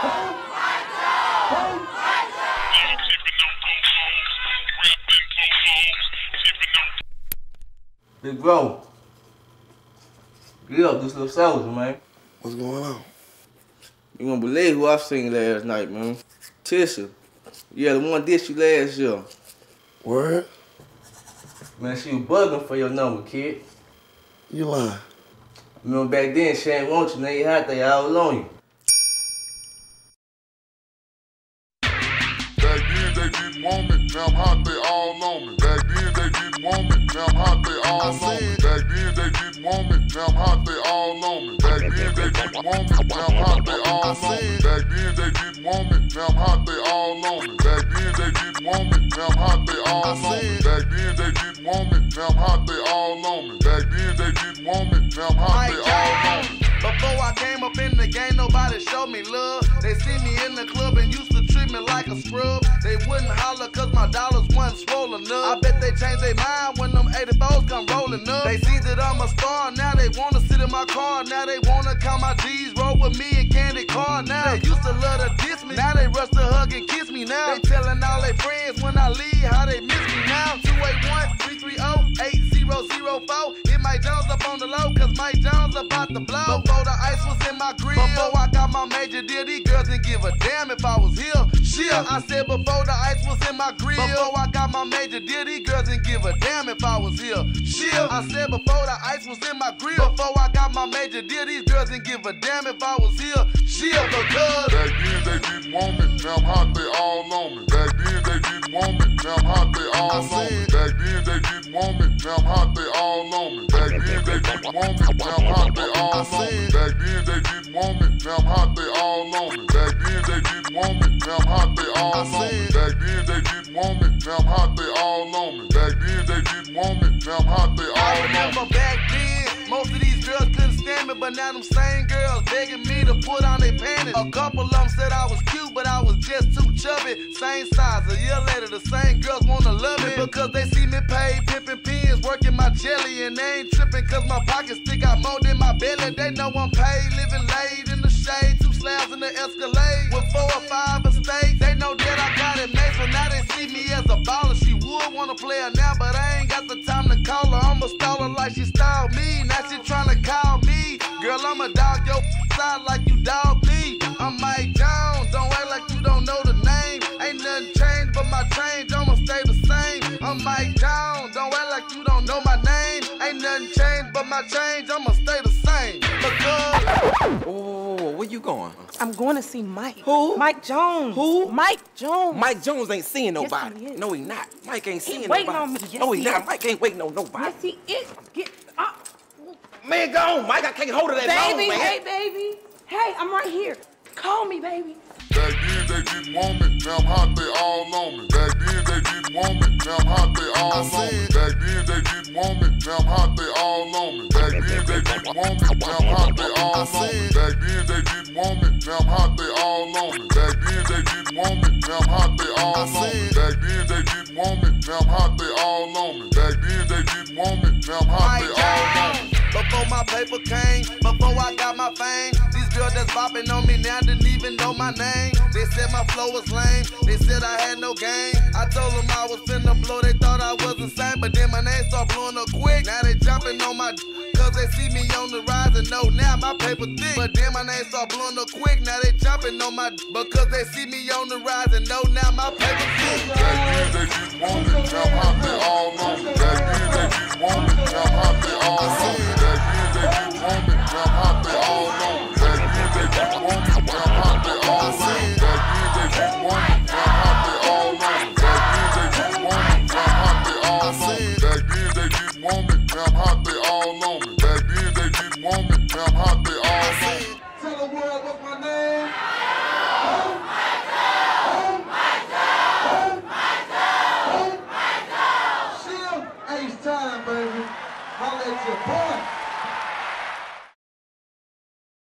Big bro, get up, this little soldier, man. What's going on? You won't believe who I seen last night, man. Tisha. Yeah, the one did you last year. Word? Man, she was bugging for your number, kid. You lying. Remember back then, she ain't want you, now you had they all on you. Back then they didn't want me, now I'm hot, they all on me. Back then they didn't want me, now I'm hot, they all on me. Back then they didn't want me, now I'm hot, they all on me. Back then they didn't want me, now I'm hot, they all on me. Back then they didn't want me, now I'm hot, they all on me. Back then they didn't want me, now I'm hot, they all on me. Back then they didn't want me, now I'm hot, they all on me. Back then they didn't want me, now I'm hot, they all on me. Before I came up in the game, nobody showed me love. They see me in the club and used to treat me like a scrub. They wouldn't holler cause my dollars wasn't swollen up. I bet they changed their mind when them 84s come rolling up. They see that I'm a star, now they wanna sit in my car. Now they wanna count my G's, roll with me and candy car. Now they used to love to diss me, now they rush to hug and kiss me now. They telling all their friends when I leave how they miss me now. 281-330-8004. Hit Mike Jones up on the low cause Mike Jones about to blow. Before the ice was in my grill, before I got my major deal, these girls didn't give a damn if I was here. Shit, I said before the ice was in my grill, before I got my major deal, these girls didn't give a damn if I was here. Shit, I said before the ice was in my grill, before I got my major deal, these girls didn't give a damn if I was here. Shit, because back then they didn't want me, now I'm hot, they all on me. Back then they didn't want me, now I'm hot, they all on me. Back then they didn't want me, now I'm hot, they all on me. Back then they didn't want me, now I'm hot, they all on me. Back then they didn't want me, now I'm hot, they all on me. Back then they didn't want me, now I'm hot, they all on me. Back then they didn't want me, now I'm hot, they all on me. Back then they didn't want me, now I'm hot, they all on me. I remember back then, most of these girls couldn't stand me, but now them same girls begging me to put on their panties. A couple of them said I was cute, but I was just too chubby. Same size, a year later, the same girls wanna love me because they see me pay pimping pins, working my jelly, and they ain't tripping cause my pockets stick out more than my belly. They know I'm paid, living late in the shade, 2 slabs in the Escalade with 4 or 5 estates. They know that I got it made, so now they see me as a baller. She would wanna play her now, but I ain't got the time to call her. I'ma stall her like she styled me. Now she tryna call me. Girl, I'ma dog your side like you dog me. I'm Mike Jones, don't act like you don't know the name. Ain't nothing changed but my change, I'ma stay the same. I'm Mike Jones, don't act like you don't know my name. Ain't nothing changed but my change, I'ma stay the same. Because Oh, where you going? I'm going to see Mike. Who? Mike Jones. Who? Mike Jones. Mike Jones ain't seeing nobody. Yes, he is. No, he not. Mike ain't seeing waiting nobody. on me. Yes, no, he he not. is. Mike ain't waiting on nobody. Yes, he is. Get up. Man, go on, Mike. I can't hold it that long, Baby, man. hey, baby. Hey, I'm right here. Call me, baby. Back then they didn't want me, now I'm hot, they all on me. Back then they didn't want me, now I'm hot, they all on me. Back then they didn't want me, now I'm hot, they all on me. Back then they didn't want me, now I'm hot, they all on me. Back then they didn't want me, now I'm hot, they all on me. Back then they didn't want me, now I'm hot, they all on me. Back then they didn't want me, now I'm hot, they all on me. Back then they didn't want me, now I'm hot, they all on me. before my paper came, before I got my fame, these girls that's bopping on me now didn't even know my name. They said my flow was lame, they said I had no game. I told them I was finna blow, they thought I was insane, but then my name start blowing up quick. Now they jumping on my cause they see me on the rise and know now my paper thick. But then my name start blowing up quick, now they jumping on my because they see me on the rise and know now my paper thick. Back then they just want it, now I'm hot, they all on me. Back then they just want it, now I'm hot, they